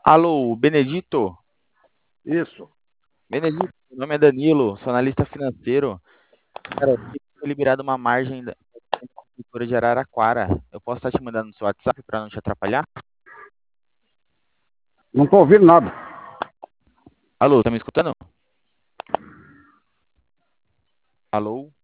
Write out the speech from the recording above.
Alô, Benedito? Isso. Benedito, meu nome é Danilo, sou analista financeiro. Cara, aqui foi liberado uma margem da prefeitura de Araraquara. Eu posso estar te mandando no seu WhatsApp para não te atrapalhar? Não estou ouvindo nada. Alô, tá me escutando? Alô?